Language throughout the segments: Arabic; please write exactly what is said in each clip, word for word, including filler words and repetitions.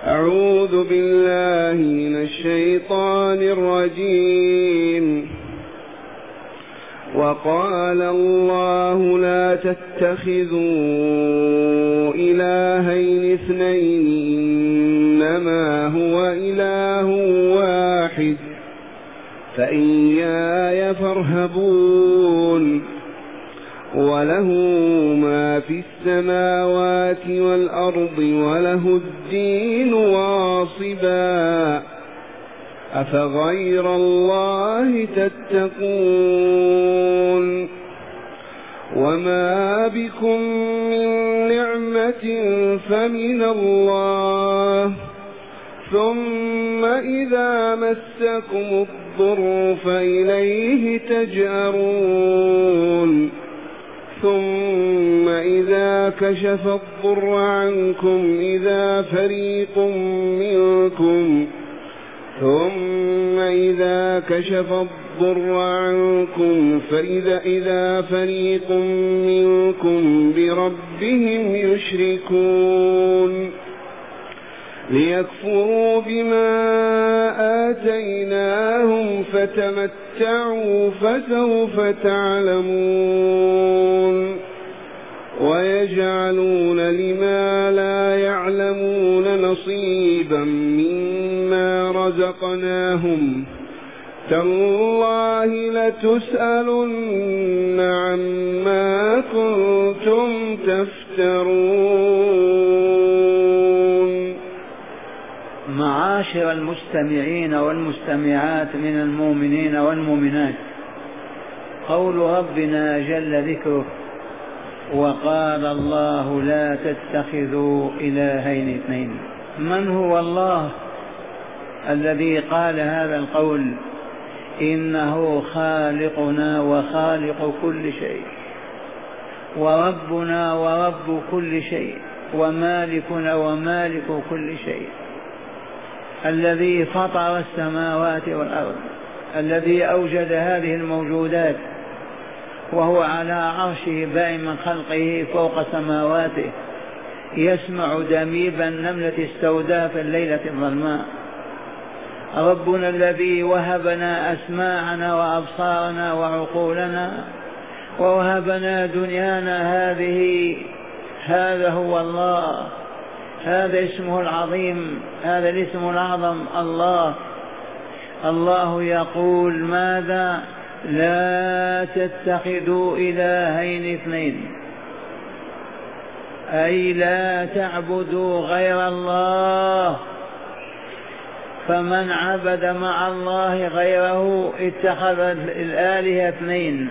أعوذ بالله من الشيطان الرجيم. وقال الله لا تتخذوا إلهين اثنين إنما هو إله واحد فإياي فارهبون. وله ما في السماوات والأرض وله الدين واصبا أفغير الله تتقون. وما بكم من نعمة فمن الله ثم إذا مسكم الضر فإليه تجأرون. ثم إذا كشف الضر عنكم إذا فريق منكم ثم إذا كشف الضر عنكم فإذا إذا فريق منكم بربهم يشركون ليكفروا بما آتيناهم فتمتعوا فسوف تعلمون. ويجعلون لما لا يعلمون نصيبا مما رزقناهم تالله لتسألن عما كنتم تفترون. معاشر المستمعين والمستمعات من المؤمنين والمؤمنات، قول ربنا جل ذكره: وقال الله لا تتخذوا إلهين اثنين. من هو الله الذي قال هذا القول؟ إنه خالقنا وخالق كل شيء، وربنا ورب كل شيء، ومالكنا ومالك كل شيء، الذي فطر السماوات والأرض، الذي أوجد هذه الموجودات، وهو على عرشه بائن خلقه فوق سماواته، يسمع دميب النملة السوداء في الليلة الظلماء. ربنا الذي وهبنا أسماعنا وأبصارنا وعقولنا ووهبنا دنيانا هذه، هذا هو الله، هذا اسمه العظيم، هذا الاسم الأعظم الله. الله يقول ماذا؟ لا تتخذوا إلهين اثنين، أي لا تعبدوا غير الله. فمن عبد مع الله غيره اتخذ الآلهة اثنين.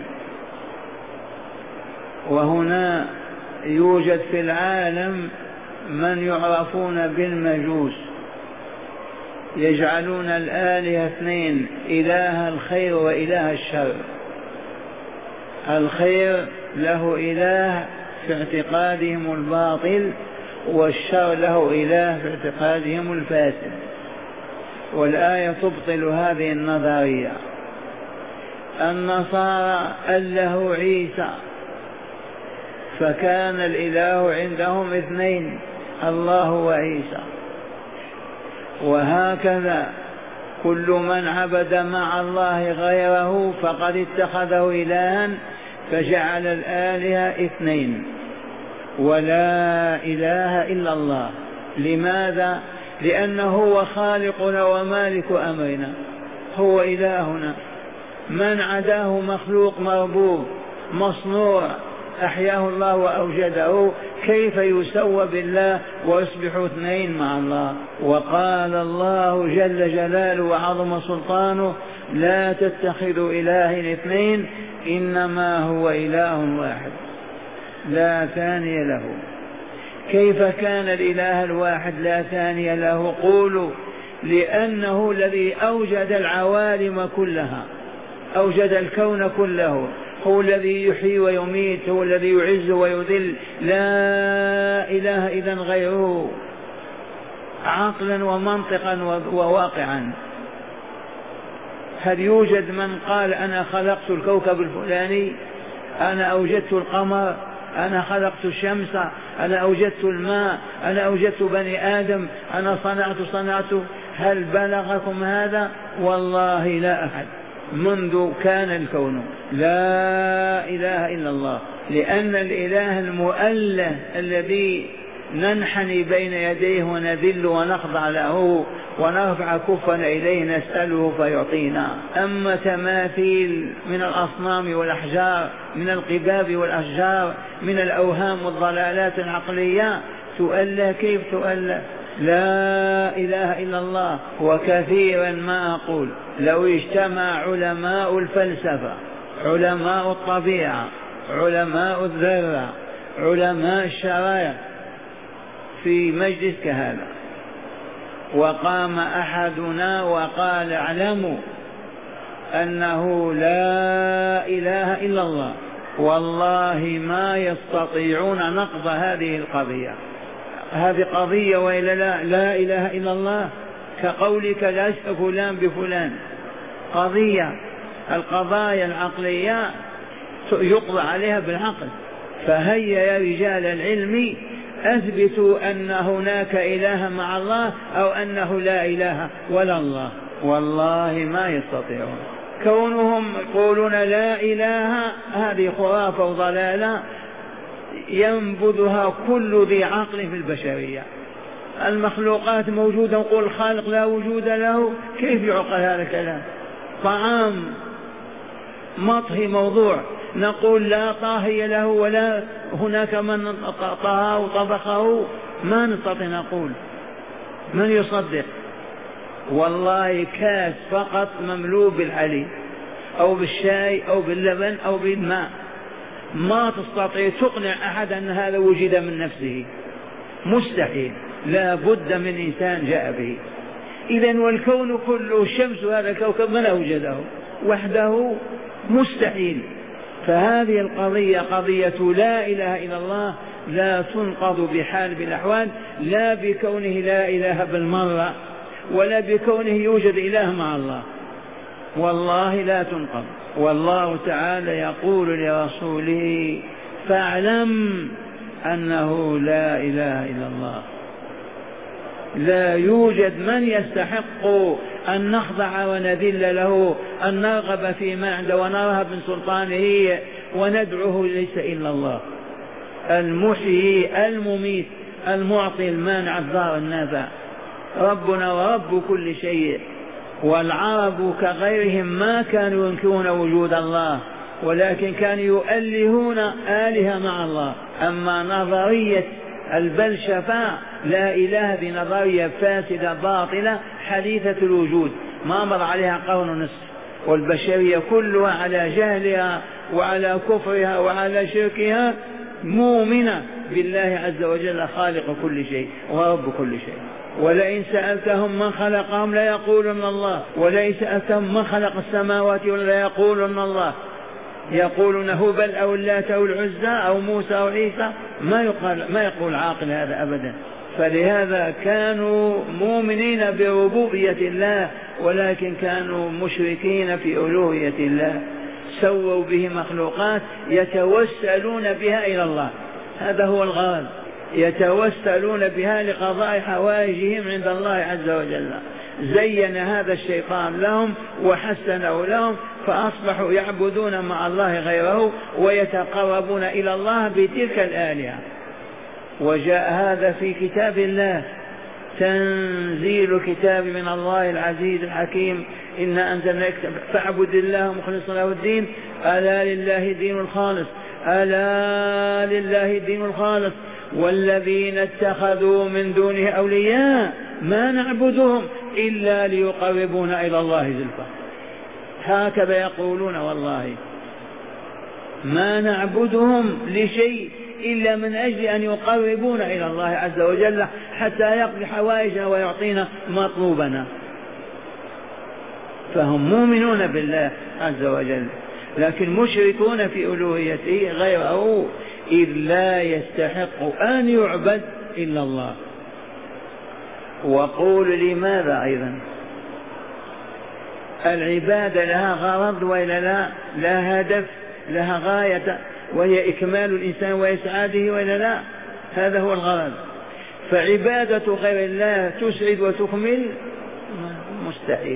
وهنا يوجد في العالم من يعرفون بالمجوس، يجعلون الآلهة اثنين، إله الخير وإله الشر. الخير له إله في اعتقادهم الباطل، والشر له إله في اعتقادهم الفاسد. والآية تبطل هذه النظرية. النصارى أله عيسى، فكان الإله عندهم اثنين، الله وعيسى. وهكذا كل من عبد مع الله غيره فقد اتخذه إلها، فجعل الآلهة اثنين، ولا إله إلا الله. لماذا؟ لأنه هو خالقنا ومالك أمرنا، هو إلهنا. من عداه مخلوق مربوب مصنوع، أحياه الله وأوجده، كيف يسوى بالله ويصبح اثنين مع الله؟ وقال الله جل جلاله وعظم سلطانه: لا تتخذوا إلهين اثنين إنما هو إله واحد لا ثاني له. كيف كان الإله الواحد لا ثاني له؟ قولوا: لأنه الذي أوجد العوالم كلها، أوجد الكون كله، هو الذي يحيي ويميت، هو الذي يعز ويذل، لا إله إذن غيره، عقلا ومنطقا وواقعا. هل يوجد من قال أنا خلقت الكوكب الفلاني، أنا أوجدت القمر، أنا خلقت الشمس، أنا أوجدت الماء، أنا أوجدت بني آدم، أنا صنعت صنعت هل بلغكم هذا؟ والله لا أحد منذ كان الكون. لا إله إلا الله، لأن الإله المؤله الذي ننحني بين يديه ونذل ونخضع له ونرفع كفنا إليه نسأله فيعطينا. أما تماثيل من الأصنام والأحجار، من القباب والأشجار، من الأوهام والضلالات العقلية، تؤلى كيف تؤلى؟ لا إله إلا الله. وكثيرا ما أقول لو اجتمع علماء الفلسفة، علماء الطبيعة، علماء الذرة، علماء الشرائع في مجلس كهذا، وقام أحدنا وقال اعلموا أنه لا إله إلا الله، والله ما يستطيعون نقض هذه القضية. هذه قضية وإلا لا؟ لا إله إلا الله كقولك لا فلان بفلان، قضية. القضايا العقلية يقضى عليها بالعقل. فهيا يا رجال العلم أثبتوا أن هناك إله مع الله أو أنه لا إله ولا الله، والله ما يستطيعون. كونهم يقولون لا إله هذه خرافة وضلالة ينبذها كل ذي عقل في البشرية. المخلوقات موجودة، نقول الخالق لا وجود له، كيف يعقل هذا الكلام؟ طعام مطهي موضوع، نقول لا طاهي له ولا هناك من طهاه وطبخه، ما نستطيع نقول. من يصدق؟ والله كاس فقط مملوء بالحليب أو بالشاي أو باللبن أو بالماء، ما تستطيع تقنع أحد أن هذا وجد من نفسه، مستحيل، لا بد من إنسان جاء به. إذن والكون كله، الشمس هذا الكوكب من أوجده وحده؟ مستحيل. فهذه القضية قضية لا إله إلا الله لا تنقض بحال من الأحوال، لا بكونه لا إله بالمرة ولا بكونه يوجد إله مع الله، والله لا تنقض. والله تعالى يقول لرسوله فاعلم أنه لا إله إلا الله. لا يوجد من يستحق أن نخضع ونذل له، أن نرغب فيما عنده ونرهب من سلطانه وندعوه، ليس إلا الله المحيي المميت المعطي المانع الضار النافع، ربنا ورب كل شيء. والعرب كغيرهم ما كانوا ينكرون وجود الله، ولكن كانوا يؤلهون آلهة مع الله. أما نظرية البلشفة لا إله بنظرية فاسدة باطلة حديثة الوجود، ما مر عليها قرن ونصف، والبشرية كلها على جهلها وعلى كفرها وعلى شركها مؤمنة بالله عز وجل خالق كل شيء ورب كل شيء. ولئن سألتهم من خلقهم ليقولن الله، ولئن سألتهم من خلق السماوات ليقولن الله. يقولون هبل أو اللات أو العزى أو موسى أو عيسى، ما يقال ما يقول عاقل هذا أبدا. فلهذا كانوا مؤمنين بربوبية الله، ولكن كانوا مشركين في ألوهية الله، سووا به مخلوقات يتوسلون بها إلى الله. هذا هو الغرض، يتوسلون بها لقضاء حوائجهم عند الله عز وجل. زين هذا الشيطان لهم وحسنه لهم، فأصبحوا يعبدون مع الله غيره ويتقربون إلى الله بتلك الآلهة. وجاء هذا في كتاب الله، تنزيل كتاب من الله العزيز الحكيم، إنا أنزلنا فاعبد الله مخلصا له الدين، ألا لله الدين الخالص، ألا لله الدين الخالص، والذين اتخذوا من دونه أولياء ما نعبدهم إلا ليقربونا إلى الله زلفى. هكذا يقولون، والله ما نعبدهم لشيء إلا من أجل أن يقربونا إلى الله عز وجل حتى يقضي حوائجنا ويعطينا مطلوبنا. فهم مؤمنون بالله عز وجل، لكن مشركون في ألوهيته غيره، إذ لا يستحق أن يعبد إلا الله. وقول لماذا أيضا؟ العبادة لها غرض وإلا لا؟ لها هدف، لها غاية. وهي إكمال الإنسان وإسعاده ولا لا؟ هذا هو الغرض. فعبادة غير الله تسعد وتكمل مستحيل.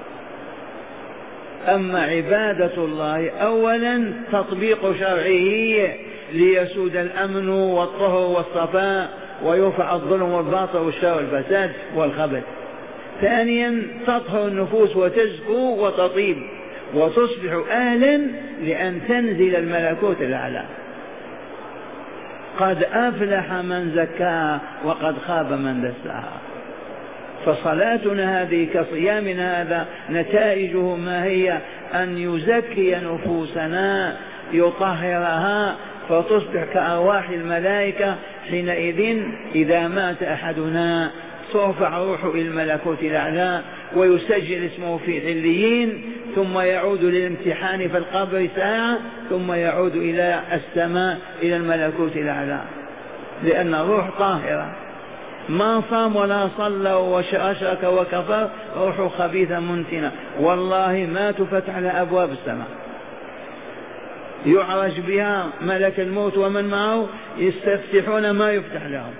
أما عبادة الله أولا تطبيق شرعه ليسود الأمن والطهر والصفاء ويرفع الظلم والباطل والشر والفساد والخبث. ثانيا تطهر النفوس وتزكو وتطيب وتصبح أهلا لأن تنزل الملكوت الأعلى. قد أفلح من زكاها وقد خاب من دساها. فصلاتنا هذه كصيامنا هذا نتائجه ما هي؟ أن يزكي نفوسنا يطهرها فتصبح كأرواح الملائكة. حينئذ إذا مات أحدنا ترفع روحه إلى الملكوت الأعلى ويسجل اسمه في عليين، ثم يعود للامتحان في القبر ساعة، ثم يعود إلى السماء إلى الملكوت الأعلى، لأن الروح طاهرة. ما صام ولا صلى وأشرك وكفر روح خبيثة منتنة، والله ما تفتح لها أبواب السماء، يعرج بها ملك الموت ومن معه يستفتحون ما يفتح لهم.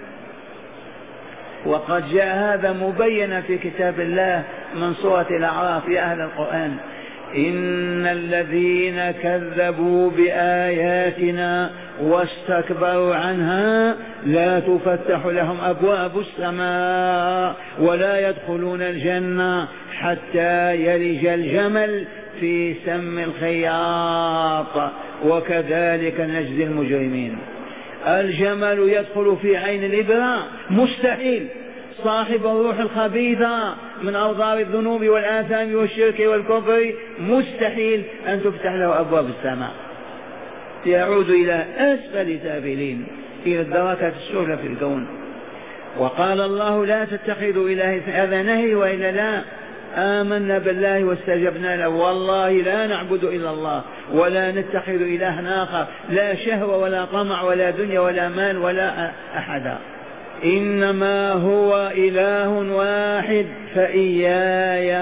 وقد جاء هذا مبينا في كتاب الله من سورة الأعراف يا أهل القرآن: إن الذين كذبوا بآياتنا واستكبروا عنها لا تفتح لهم أبواب السماء ولا يدخلون الجنة حتى يلج الجمل في سم الخياط وكذلك نجزي المجرمين. الجمل يدخل في عين الإبرة؟ مستحيل. صاحب الروح الخبيثة من أوضار الذنوب والآثام والشرك والكفر مستحيل أن تفتح له أبواب السماء، يعود إلى أسفل سافلين، إلى الدركات السفلى في الكون. وقال الله: لا تتخذوا إلهي، هذا نهي وإلا لا؟ آمنا بالله واستجبنا له، والله لا نعبد إلا الله ولا نتخذ إلها آخر، لا شهوة ولا طمع ولا دنيا ولا مال ولا أحدا، إنما هو إله واحد فإياي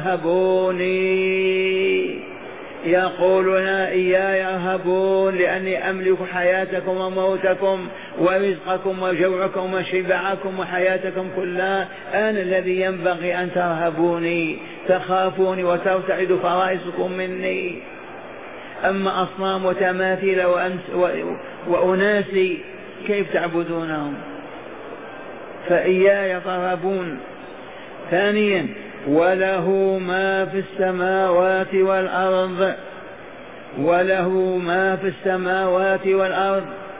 فارهبوني. يقولون إياي ارهبون لأني أملك حياتكم وموتكم ورزقكم وجوعكم وشبعكم وحياتكم كلها، أنا الذي ينبغي أن ترهبوني، تخافوني وترتعد فرائصكم مني. أما أصنام وتماثيل وأناسي كيف تعبدونهم؟ فإياي ترهبون. ثانيا: وله ما في السماوات والأرض، وله ما في السماوات والأرض.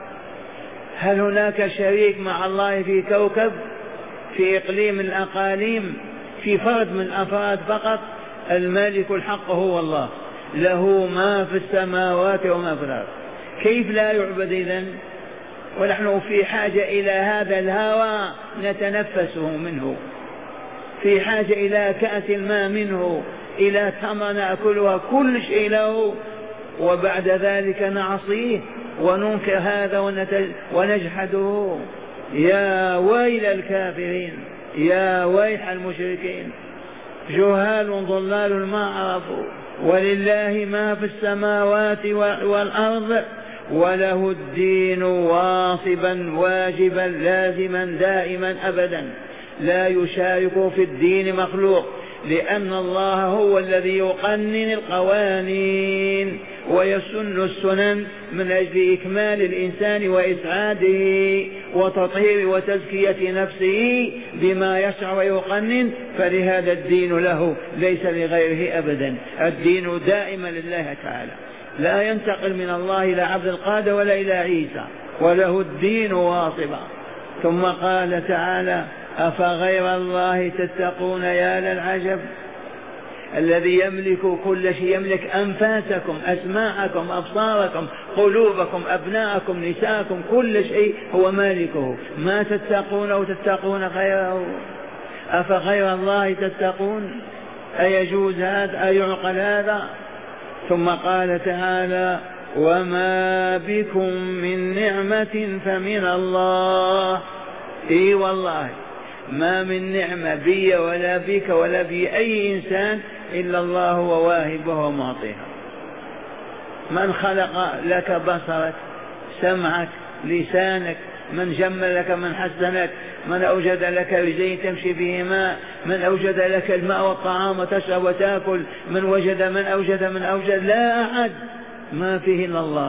هل هناك شريك مع الله في كوكب، في إقليم من الأقاليم، في فرد من الأفراد فقط؟ المالك الحق هو الله، له ما في السماوات وما في الأرض. كيف لا يعبد إذن؟ ونحن في حاجة إلى هذا الهوى نتنفسه منه، في حاجة إلى كأس الماء منه، إلى تمر نأكلها، كل شيء له، وبعد ذلك نعصيه وننكر هذا ونجحده. يا ويل الكافرين، يا ويح المشركين، جهال ضلال ما عرفوا. ولله ما في السماوات والأرض وله الدين واصبا واجبا لازما دائما أبدا، لا يشارك في الدين مخلوق، لأن الله هو الذي يقنن القوانين ويسن السنن من أجل إكمال الإنسان وإسعاده وتطهير وتزكية نفسه بما يشرع ويقنن. فلهذا الدين له ليس لغيره أبدا، الدين دائما لله تعالى، لا ينتقل من الله إلى عبد القادر ولا إلى عيسى، وله الدين واصبا. ثم قال تعالى: أفغير الله تتقون يا للعجب. الذي يملك كل شيء، يملك أنفاسكم، أسماعكم، أبصاركم، قلوبكم، أبناءكم، نساءكم، كل شيء هو مالكه، ما تتقون وتتقون غيره؟ أفغير الله تتقون؟ أيجوز هذا؟ أيعقل هذا؟ ثم قال تعالى: وما بكم من نعمة فمن الله. إي والله ما من نعمة بي ولا بك ولا بأي إنسان إلا الله هو واهبها ومعطيها. من خلق لك بصرك سمعك لسانك، من جمل لك، من حسنك، من أوجد لك رجلين تمشي بهما، من أوجد لك الماء والطعام وتشرب وتأكل، من وجد من أوجد من أوجد، لا أحد ما فيه إلا الله.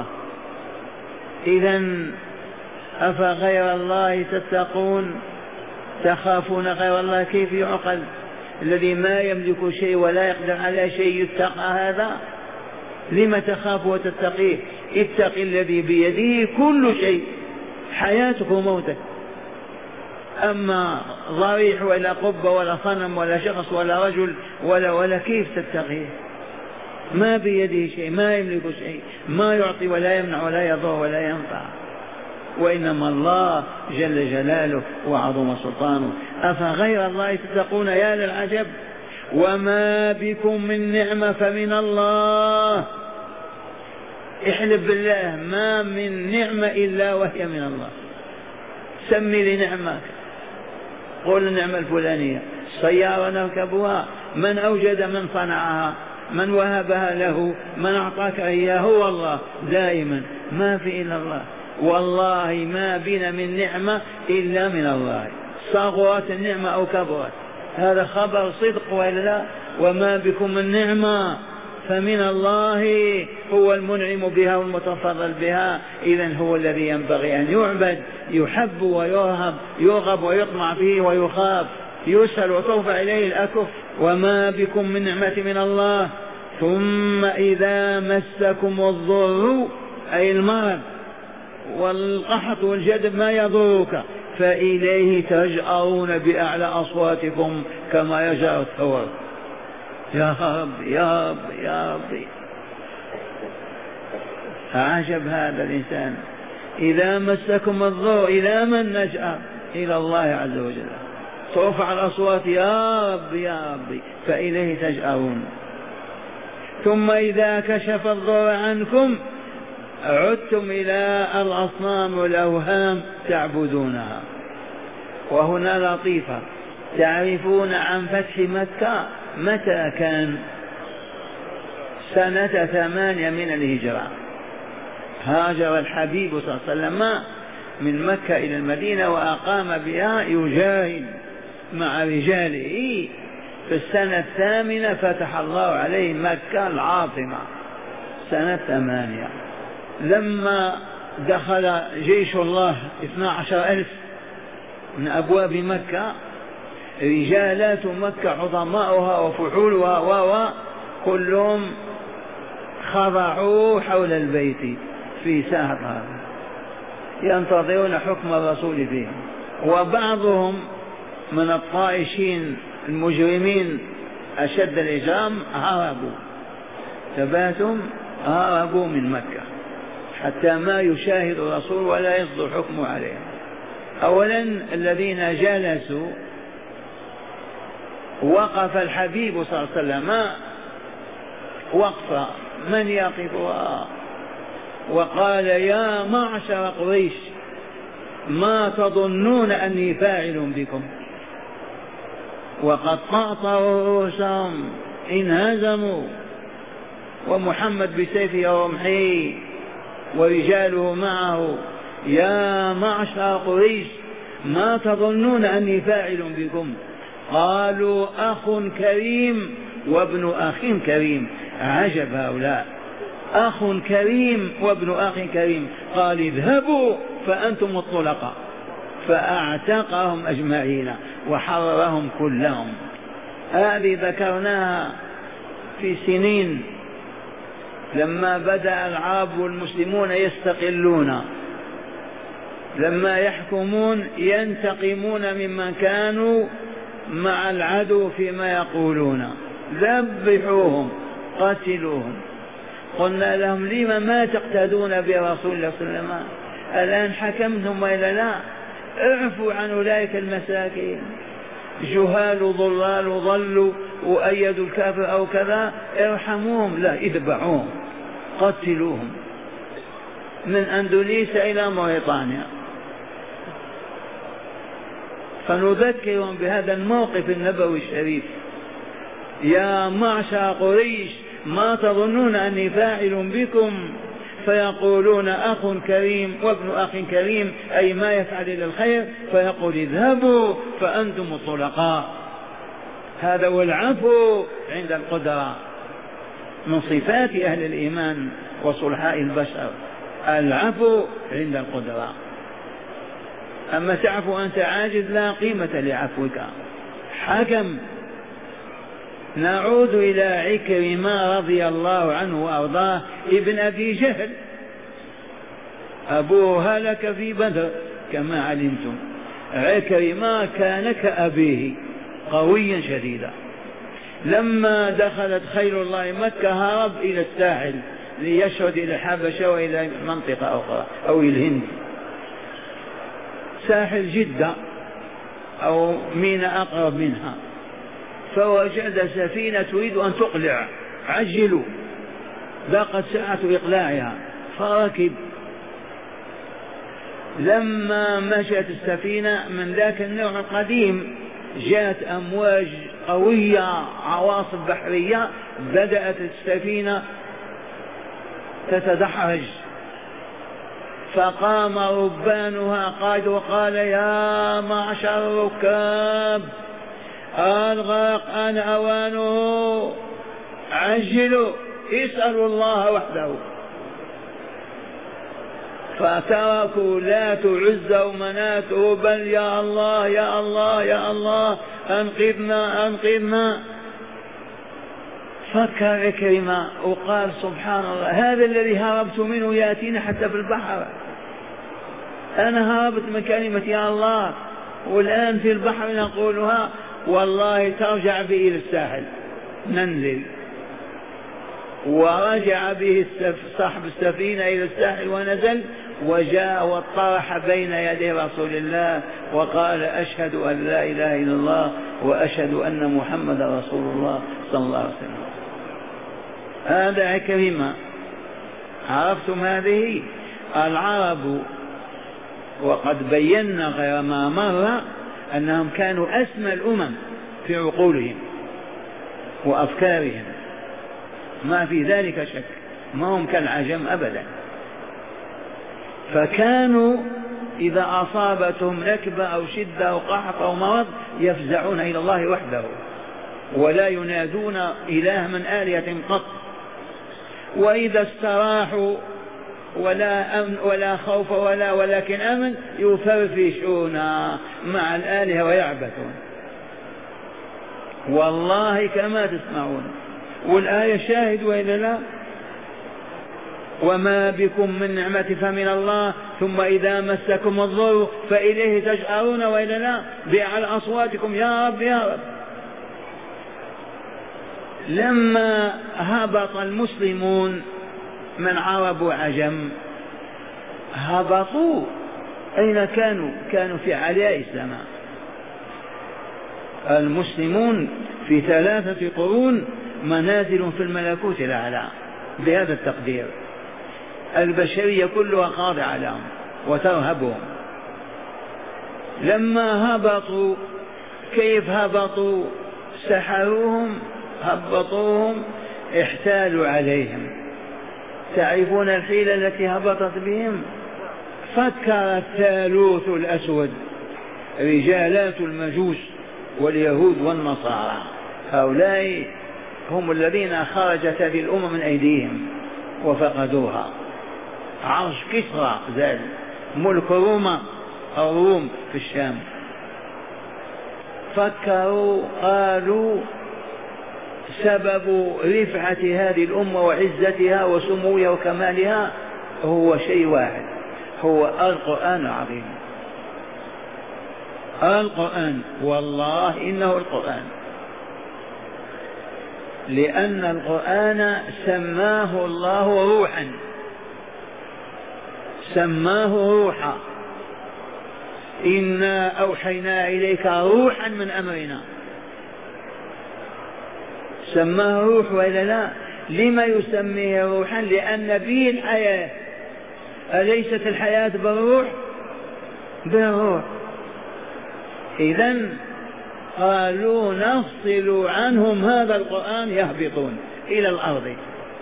إذن أفغير الله تتقون تخافون غير الله؟ كيف يعقل؟ الذي ما يملك شيء ولا يقدر على شيء يتقى هذا؟ لم تخاف وتتقيه؟ اتق الذي بيده كل شيء، حياتك وموتك. أما ضريح ولا قبة ولا صنم ولا شخص ولا رجل ولا ولا كيف تتقيه؟ ما بيده شيء، ما يملك شيء، ما يعطي ولا يمنع ولا يضر ولا ينفع، وإنما الله جل جلاله وعظم سلطانه. أفغير الله تتقون؟ يا للعجب. وما بكم من نعمة فمن الله. احلف بالله ما من نعمة إلا وهي من الله. سمي لي نعمة، قول النعمة الفلانية. سيارة نركبها، من أوجد من صنعها، من وهبها له، من أعطاك إياه هو الله دائما، ما في إلا الله. والله ما بنا من نعمة إلا من الله، صغرت النعمة أو كبرت. هذا خبر صدق وإلا؟ وما بكم من نعمة فمن الله، هو المنعم بها والمتفضل بها. إذن هو الذي ينبغي أن يعبد، يحب ويرهب، يرغب ويطمع فيه ويخاف، يسأل وترفع إليه الأكف. وما بكم من نعمة من الله. ثم إذا مسكم الضر أي المرض والقحط والجدب ما يضرك فإليه تجأرون بأعلى أصواتكم كما يجأر الثور. يا رب يا رب يا رب. عجب هذا الإنسان. إذا مسكم الضر إلى من نجأر؟ إلى الله عز وجل. ترفع الأصوات يا رب يا رب فإليه تجأرون. ثم إذا كشف الضر عنكم عدتم إلى الأصنام والأوهام تعبدونها. وهنا لطيفة، تعرفون عن فتح مكة متى كان؟ سنة ثمانية من الهجرة. هاجر الحبيب صلى الله عليه وسلم من مكة إلى المدينة وأقام بها يجاهد مع رجاله. في السنة الثامنة فتح الله عليه مكة العاصمة سنة ثمانية. لما دخل جيش الله اثنا عشر ألف من أبواب مكة، رجالات مكة عظماؤها وفحولها و كلهم خضعوا حول البيت في ساحة هذا ينتظرون حكم الرسول فيهم. وبعضهم من الطائشين المجرمين أشد الإجرام هربوا، ثباتهم هربوا من مكة حتى ما يشاهد الرسول ولا يصدر حكمه عليهم. أولا الذين جلسوا وقف الحبيب صلى الله عليه وسلم وقفة من يقفها وقال يا معشر قريش ما تظنون أني فاعل بكم؟ وقد قاطعوا رؤوسهم انهزموا، ومحمد بسيفه ورمحه ورجاله معه. يا معشر قريش ما تظنون أني فاعل بكم؟ قالوا أخ كريم وابن أخ كريم. عجب هؤلاء، أخ كريم وابن أخ كريم. قال اذهبوا فأنتم الطلقاء، فأعتقهم أجمعين وحررهم كلهم. هذه ذكرناها في سنين لما بدأ العرب والمسلمون يستقلون، لما يحكمون ينتقمون ممن كانوا مع العدو فيما يقولون، ذبحوهم قتلوهم. قلنا لهم لما ما تقتدون برسول الله صلى الله عليه وسلم؟ الآن حكمتم وإلا لا؟ اعفوا عن أولئك المساكين، جهال ضلال ضلوا وأيدوا الكافر أو كذا، ارحموهم. لا، اذبحوهم قتلوهم من أندونيسيا إلى موريطانيا. فنذكرهم بهذا الموقف النبوي الشريف. يا معشر قريش ما تظنون أني فاعل بكم؟ فيقولون أخ كريم وابن أخ كريم، أي ما يفعل إلا الخير، فيقول اذهبوا فأنتم الطلقاء. هذا هو العفو عند القدرة، من صفات أهل الإيمان وصلحاء البشر، العفو عند القدرة. أما تعفو أنت عاجز لا قيمة لعفوك. حكم. نعود إلى عكرمة رضي الله عنه وأرضاه ابن أبي جهل، أبوه هلك في بدر كما علمتم. عكرمة كان كأبيه قويا شديدا. لما دخلت خيل الله مكة هرب إلى الساحل ليشرد إلى الحبشة وإلى منطقة أخرى أو الهند، ساحل جدة أو ميناء أقرب منها، فوجد سفينة تريد أن تقلع، عجلوا، ضاقت ساعة إقلاعها، فركب. لما مشت السفينة من ذاك النوع القديم جاءت أمواج قوية، عواصف بحرية، بدأت السفينة تتدحرج، فقام ربانها قائد وقال يا معشر الركاب الغرق آن أوانه، عجلوا اسألوا الله وحده. فتركوا لات عزى ومناته، بل يا الله يا الله يا الله أنقذنا أنقذنا. فكر عكرمة وقال سبحان الله، هذا الذي هربت منه يأتينا حتى في البحر. أنا هربت من كلمة يا الله والآن في البحر نقولها، والله ترجع به إلى الساحل ننزل. ورجع به صاحب السفينة إلى الساحل ونزل، وجاء واطرح بين يدي رسول الله وقال أشهد أن لا إله إلا الله وأشهد أن محمد رسول الله صلى الله عليه وسلم. هذا عكرمة. عرفتم هذه العرب، وقد بينا غير ما مر أنهم كانوا أسمى الأمم في عقولهم وأفكارهم، ما في ذلك شك، ما هم كالعجم أبدا. فكانوا إذا أصابتهم نكبة أو شدة أو قحط أو مرض يفزعون إلى الله وحده، ولا ينادون إله من آلهة قط. وإذا استراحوا ولا أمن ولا خوف ولا ولكن أمن يفرفشون مع الآلهة ويعبثون، والله كما تسمعون. والآية شاهد وإلا لا؟ وما بكم من نعمة فمن الله ثم إذا مسكم الضر فإليه تجأرون وإلا لا؟ بأعلى أصواتكم يا رب يا رب. لما هبط المسلمون من عرب وعجم هبطوا، أين كانوا؟ كانوا في علاء السماء. المسلمون في ثلاثة قرون منازل في الملكوت الأعلى بهذا التقدير. البشرية كلها خاضعة لهم وترهبهم. لما هبطوا كيف هبطوا؟ سحروهم، هبطوهم، احتالوا عليهم. تعرفون الحيلة التي هبطت بهم؟ فكر الثالوث الأسود، رجالات المجوس واليهود والنصارى، هؤلاء هم الذين خرجت هذه الأمم من أيديهم وفقدوها. عرش كسرى زال، ملك روما أو روم في الشام. فكروا قالوا سبب رفعة هذه الأمة وعزتها وسموها وكمالها هو شيء واحد، هو القرآن العظيم. القرآن، والله إنه القرآن، لأن القرآن سماه الله روحا، سماه روحا. إنا أوحينا إليك روحا من أمرنا، سماه روح وإلا لا؟ لما يسميه روحا؟ لأن به الحياة. أليست الحياة بالروح؟ بالروح. إذن قالوا نفصل عنهم هذا القرآن يهبطون. إلى الأرض،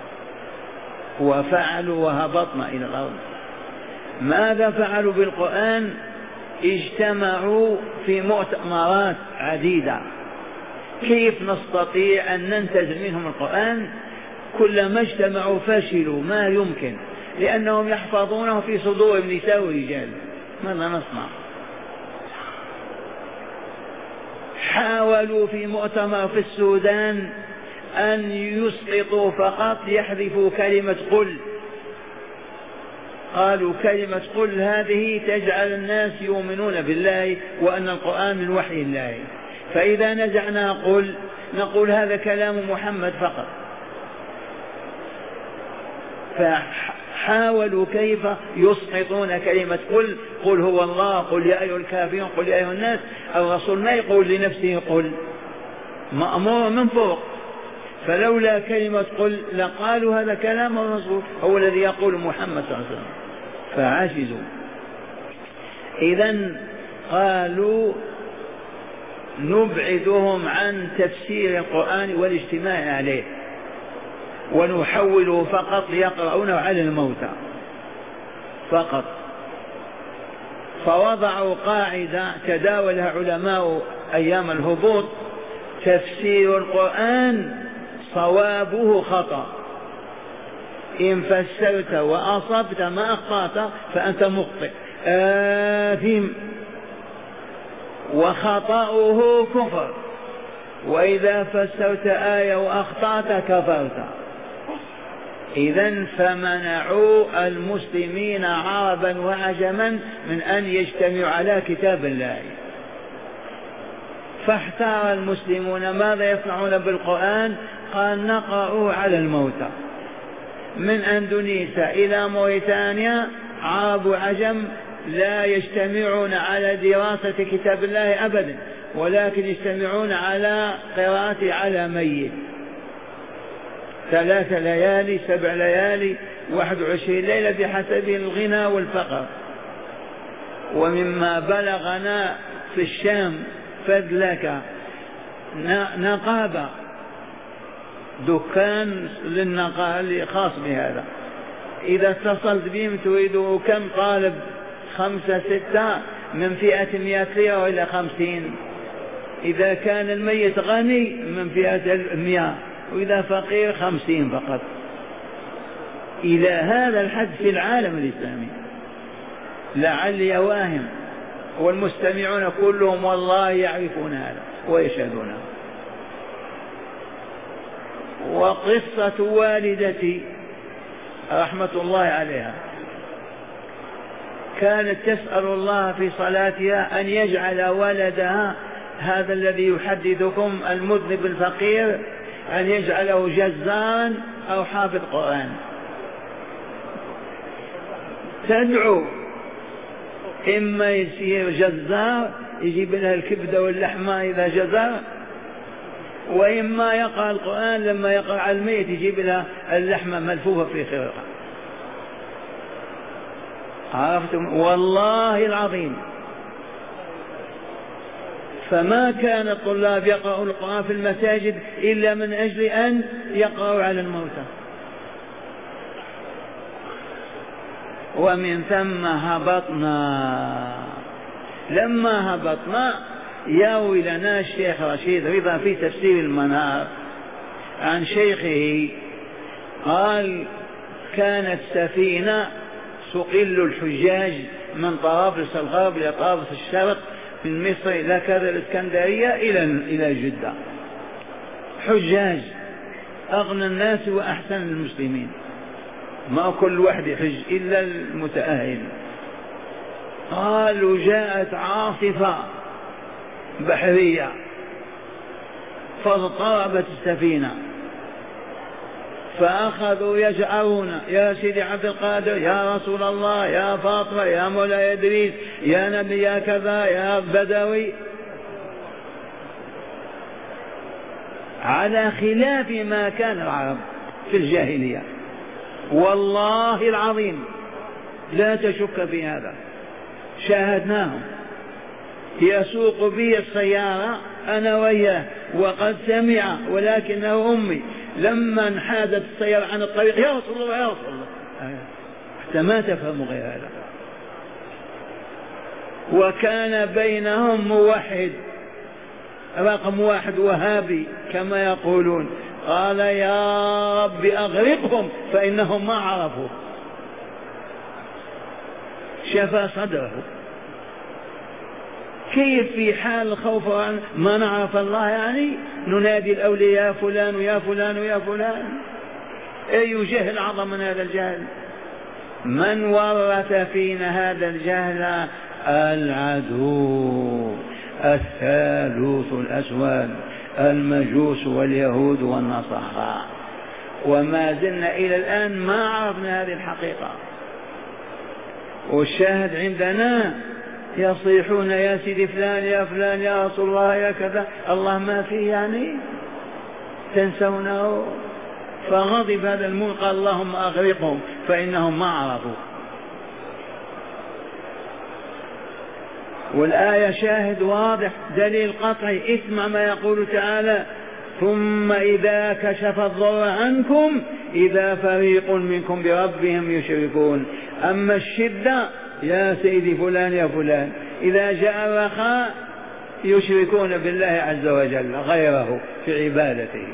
وفعلوا وهبطنا إلى الأرض. ماذا فعلوا بالقرآن؟ اجتمعوا في مؤتمرات عديدة، كيف نستطيع أن ننتج منهم القرآن؟ كلما اجتمعوا فشلوا، ما يمكن، لأنهم يحفظونه في صدور النساء والرجال. ماذا نصنع؟ حاولوا في مؤتمر في السودان أن يسقطوا فقط، يحذفوا كلمة قل. قالوا كلمة قل هذه تجعل الناس يؤمنون بالله وأن القرآن من وحي الله، فإذا نزعنا قل نقول هذا كلام محمد فقط. فحاولوا كيف يسقطون كلمة قل. قل هو الله، قل يا أيها الكافرون، قل يا أيها الناس. الرسول ما يقول لنفسه قل، مأمور من فوق، فلولا كلمة قل لقالوا هذا كلام الرسول هو الذي يقول محمد صلى الله عليه وسلم، فعجزوا. إذن قالوا نبعدهم عن تفسير القرآن والاجتماع عليه، ونحوله فقط ليقرؤونه على الموتى فقط. فوضعوا قاعدة تداولها علماء أيام الهبوط: تفسير القرآن صوابه خطأ، إن فسرت وأصبت ما أخطأت فأنت مخطئ آثم، وخطأه كفر، وإذا فسرت آية وأخطأت كفرت. إذن فمنعوا المسلمين عربا وعجما من أن يجتمعوا على كتاب الله. فاحتار المسلمون ماذا يصنعون بالقرآن؟ قال نقرأ على الموتى. من أندونيسيا إلى موريتانيا عرب وعجم لا يجتمعون على دراسة كتاب الله أبدا، ولكن يجتمعون على قراءة على ميت، ثلاث ليالي سبع ليالي واحد وعشرين ليلة بحسب الغنى والفقر. ومما بلغنا في الشام فذلك نقابة، دكان للنقال خاص بهذا، إذا اتصلت بهم تريد كم طالب؟ خمسة ستة من فئة مئة ليرة إلى خمسين، إذا كان الميت غني من فئة المئة، وإذا فقير خمسين فقط. إلى هذا الحد في العالم الإسلامي، لعلي واهم، والمستمعون كلهم والله يعرفون هذا ويشهدونه. وقصة والدتي رحمة الله عليها كانت تسأل الله في صلاتها أن يجعل ولدها هذا الذي يحدثكم المذنب الفقير أن يجعله جزارا أو حافظ قرآن. تدعو إما يصير جزار يجيب لها الكبدة واللحمة إذا جزار، وإما يقرأ القرآن لما يقرأ على الميت يجيب لها اللحمة ملفوفة في خرقة. عرفتم؟ والله العظيم. فما كان الطلاب يقرأوا القرآن في المساجد إلا من أجل أن يقرأوا على الموتى. ومن ثم هبطنا. لما هبطنا يروي لنا الشيخ رشيد رضا في تفسير المنار عن شيخه قال: كانت سفينة تقل الحجاج من طرابلس الغرب إلى طرابلس الشرق، من مصر إلى كذا الإسكندرية إلى إلى جدة، حجاج أغنى الناس وأحسن المسلمين، ما كل واحد يحج إلا المتأهل. قالوا جاءت عاصفة بحرية فاضطربت السفينة، فأخذوا يجعرون: يا سيدي عبد القادر، يا رسول الله، يا فاطمة، يا مولاي إدريس، يا نبي، يا كذا، يا بدوي، على خلاف ما كان العرب في الجاهلية. والله العظيم لا تشك في هذا، شاهدناهم. يسوق بي السيارة أنا وياه وقد سمع، ولكنه أمي، لما انحازت السيارة عن الطريق يا رسول الله يا رسول الله، حتى ما تفهموا غير هذا. وكان بينهم موحد رقم واحد وهابي كما يقولون، قال يا رب أغرقهم فإنهم ما عرفوا، شفى صدره. كيف في حال الخوف ما نعرف الله يعني ننادي الأولياء فلان ويا فلان ويا فلان؟ أي جهل أعظم من هذا الجهل؟ من ورث فينا هذا الجهل؟ العدو الثالوث الأسود، المجوس واليهود والنصارى، وما زلنا إلى الآن ما عرفنا هذه الحقيقة. والشاهد عندنا يصيحون يا سيدي فلان يا فلان يا رسول الله يا كذا، الله ما فيه يعني تنسونه. فغضب هذا الملك قال اللهم أغرقهم فإنهم ما عرفوا. والآية شاهد واضح دليل قطعي، اسمع ما يقول تعالى ثم إذا كشف الضر عنكم إذا فريق منكم بربهم يشركون. أما الشدة يا سيدي فلان يا فلان، إذا جاء الرخاء يشركون بالله عز وجل غيره في عبادته.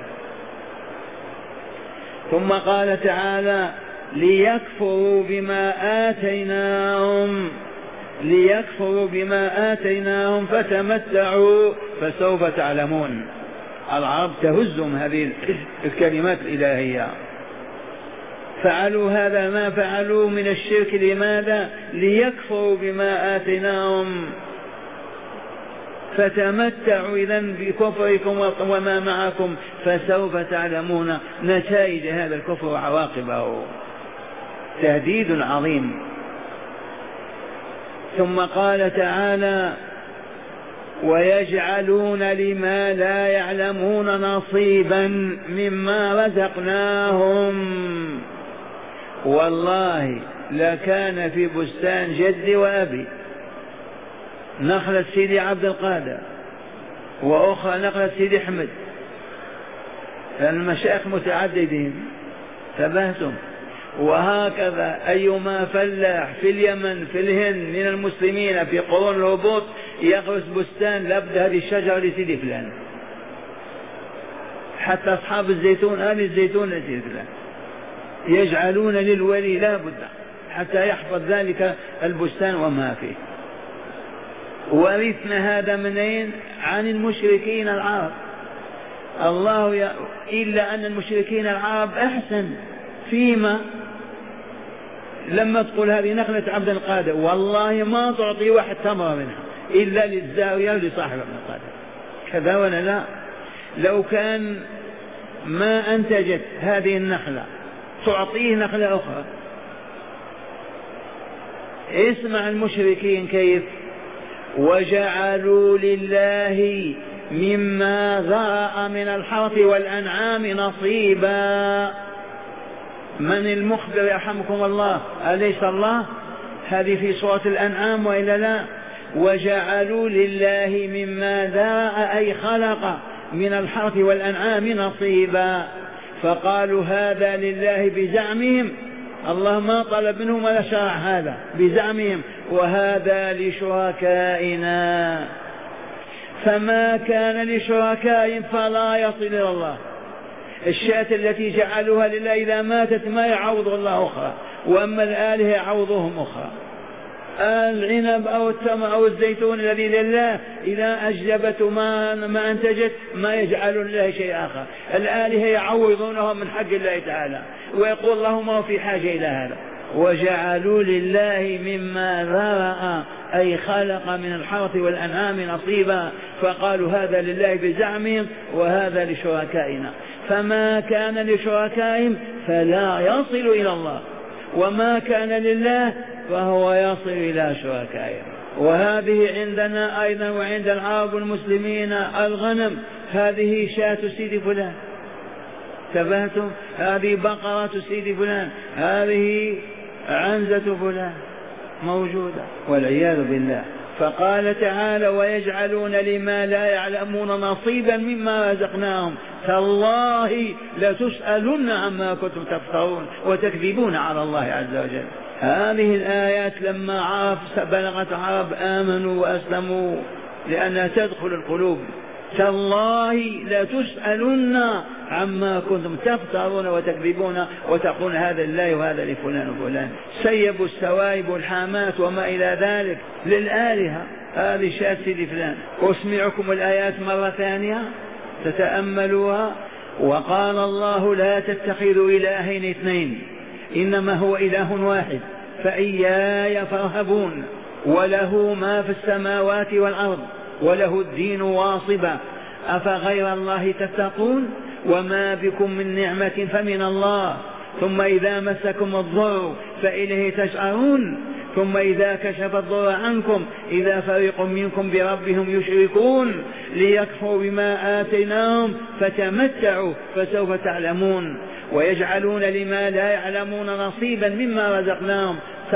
ثم قال تعالى ليكفروا بما آتيناهم ليكفروا بما آتيناهم فتمتعوا فسوف تعلمون. العرب تهزهم هذه الكلمات الإلهية، فعلوا هذا ما فعلوا من الشرك. لماذا؟ ليكفروا بما آتيناهم فتمتعوا إذن بكفركم وما معكم فسوف تعلمون نتائج هذا الكفر وعواقبه. تهديد عظيم. ثم قال تعالى ويجعلون لما لا يعلمون نصيبا مما رزقناهم. والله لكان في بستان جدي وأبي نخلة سيدي عبد القادر وأخرى نخلة سيدي أحمد، المشايخ متعددين تبهتم. وهكذا أيما فلاح في اليمن في الهند من المسلمين في قرون الهبوط يغرس بستان لابد هذه الشجرة لسيدي فلان، حتى أصحاب الزيتون آل الزيتون لسيدي فلان يجعلون للولي لا بد حتى يحفظ ذلك البستان وما فيه. ورثنا هذا منين؟ عن المشركين العرب. الله ي... إلا أن المشركين العرب أحسن فيما لما تقول هذه نخلة عبد القادر والله ما تعطي واحد ثمرة منها إلا للزاوية لصاحب عبد القادر، كذا ولا لا؟ لو كان ما أنتجت هذه النخلة تعطيه نخلة أخرى. اسمع المشركين كيف وجعلوا لله مما ذرأ من الحرث والأنعام نصيبا. من المخبر يرحمكم الله؟ أليس الله؟ هذه في سورة الأنعام وإلا لا؟ وجعلوا لله مما ذرأ أي خلق من الحرث والأنعام نصيبا، فقالوا هذا لله بزعمهم، الله ما طلب منهم ولا شرع هذا بزعمهم، وهذا لشركائنا، فما كان لشركائهم فلا يصل إلى الله. الشاة التي جعلوها لله إذا ماتت ما يعوض الله أخرى، وأما الآلهة يعوضهم أخرى. العنب أو التمر أو الزيتون الذي لله إذا أجلبت ما, ما أنتجت ما يجعلون لله شيء آخر. الآلهة يعوضونهم من حق الله تعالى، ويقول الله ما في حاجة إلى هذا. وجعلوا لله مما ذرأ أي خلق من الحرث والأنعام نصيبا، فقالوا هذا لله بزعمهم وهذا لشركائنا، فما كان لشركائهم فلا يصل إلى الله، وما كان لله فهو يصل إلى شركائهم. وهذه عندنا أيضا وعند العرب المسلمين الغنم، هذه شاة سيدي فلان، تبهتم، هذه بقرة سيدي فلان، هذه عنزة فلان موجودة والعياذ بالله. فقال تعالى ويجعلون لما لا يعلمون نصيبا مما رزقناهم تالله لتسألن عما كنتم تفترون وتكذبون على الله عز وجل. هذه الآيات لما عرف بلغت عرب آمنوا وأسلموا لأنها تدخل القلوب. تالله لتسألن عما كنتم تفترون وتكذبون وتقول هذا لله وهذا لفلان وفلان. سيبوا السوائب والحامات وما إلى ذلك للآلهة. هذه شات سيدي فلان. أسمعكم الآيات مرة ثانية تتأملوها. وقال الله لا تتخذوا إلهين اثنين إنما هو إله واحد فإياي فارهبون وله ما في السماوات والأرض وله الدين واصبا أفغير الله تتقون وما بكم من نعمة فمن الله ثم إذا مسكم الضر فإليه تشعرون ثم إذا كشف الضر عنكم إذا فريق منكم بربهم يشركون ليكفروا بما آتيناهم فتمتعوا فسوف تعلمون. ويجعلون لما لا يعلمون نصيبا مما رزقناهم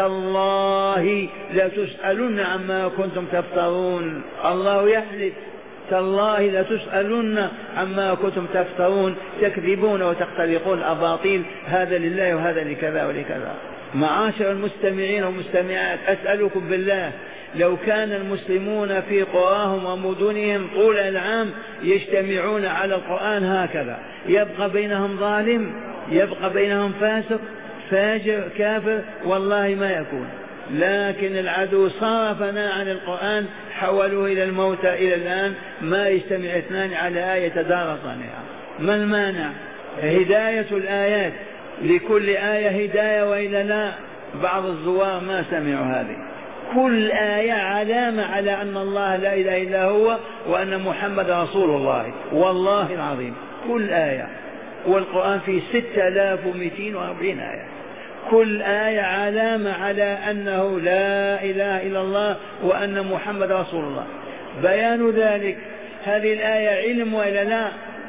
تالله لتسألن عما كنتم تفترون. الله يحلف تالله لتسألن عما كنتم تفترون تكذبون وتختلقون الأباطيل هذا لله وهذا لكذا ولكذا. معاشر المستمعين والمستمعات أسألكم بالله لو كان المسلمون في قراهم ومدنهم طول العام يجتمعون على القرآن هكذا يبقى بينهم ظالم يبقى بينهم فاسق فاجر كافر والله ما يكون. لكن العدو صرفنا عن القرآن حولوه إلى الموتى إلى الآن ما يجتمع اثنان على آية يتدارسانها. ما المانع؟ هداية الآيات لكل آية هداية وإلا لا. بعض الزوار ما سمعوا هذه. كل آية علامة على أن الله لا إله إلا هو وأن محمد رسول الله والله العظيم. كل آية والقرآن فيه ستة آلاف ومئتين وأربعين آية. كل آية علامة على أنه لا إله إلا الله وأن محمد رسول الله. بيان ذلك هذه الآية علم وإلا لا؟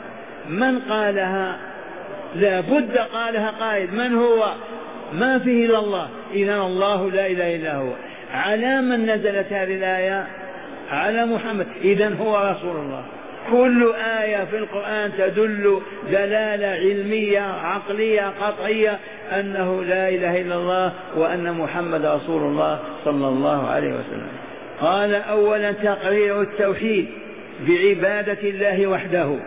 من قالها؟ لا بد قالها قائد. من هو؟ ما فيه إلا الله. إذن الله لا إله إلا هو. على من نزلت هذه الآية؟ على محمد. إذن هو رسول الله. كل آية في القرآن تدل دلالة علمية عقلية قطعية أنه لا إله إلا الله وأن محمد رسول الله صلى الله عليه وسلم. قال أولا تقرير التوحيد بعبادة الله وحده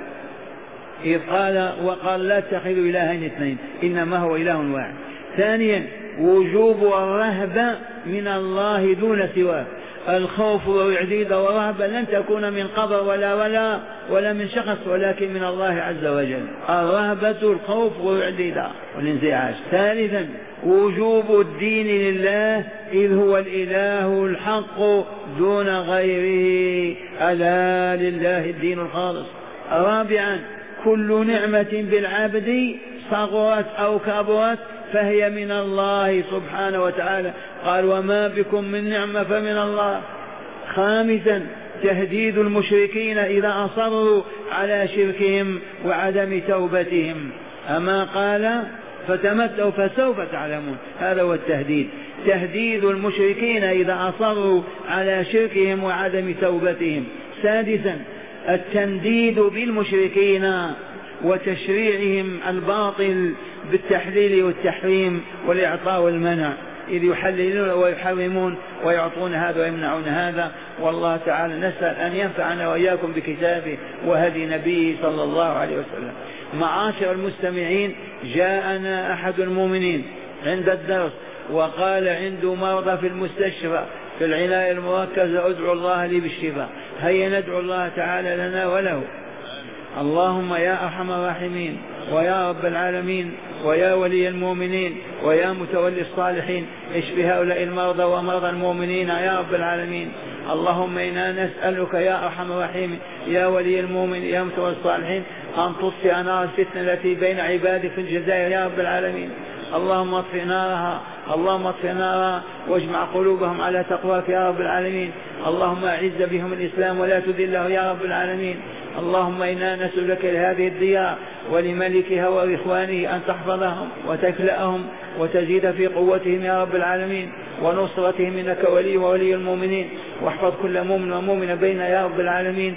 إذ قال وقال لا تتخذوا إلهين اثنين إنما هو إله واحد. ثانيا وجوب الرهبة من الله دون سواه. الخوف والعديد والرهبة لن تكون من قبر ولا ولا ولا من شخص ولكن من الله عز وجل. الرهبة الخوف والعديد والانزعاج. ثالثا وجوب الدين لله إذ هو الإله الحق دون غيره ألا لله الدين الخالص. رابعا كل نعمة بالعبد صغرت أو كبرت فهي من الله سبحانه وتعالى قال وما بكم من نعمة فمن الله. خامسا تهديد المشركين إذا أصروا على شركهم وعدم توبتهم أما قال فتمتعوا فسوف تعلمون. هذا هو التهديد. تهديد المشركين إذا أصروا على شركهم وعدم توبتهم. سادسا التنديد بالمشركين وتشريعهم الباطل بالتحليل والتحريم والإعطاء والمنع إذ يحللون ويحرمون ويعطون هذا ويمنعون هذا. والله تعالى نسأل أن ينفعنا وإياكم بكتابه وهدي نبيه صلى الله عليه وسلم. معاشر المستمعين جاءنا أحد المؤمنين عند الدرس وقال عنده مرضى في المستشفى في العناية المركزة ادعو الله لي بالشفاء. هيا ندعو الله تعالى لنا وله. اللهم يا أرحم الراحمين ويا رب العالمين ويا ولي المؤمنين ويا متولي الصالحين اشف هؤلاء المرضى ومرضى المؤمنين يا رب العالمين. اللهم إنا نسألك يا أرحم الراحمين يا ولي المؤمن يا متولي الصالحين أن تطفئ نار الفتنة التي بين عبادك في الجزائر يا رب العالمين. اللهم اطفئ نارها اللهم اطفئ نارها واجمع قلوبهم على تقواك يا رب العالمين. اللهم أعز بهم الإسلام ولا تذله يا رب العالمين. اللهم إنا نسألك لهذه الديار ولملكها وإخوانه أن تحفظهم وتكلأهم وتزيد في قوتهم يا رب العالمين ونصرتهم، إنك ولي وولي المؤمنين، واحفظ كل مؤمن ومؤمن بين يا رب العالمين.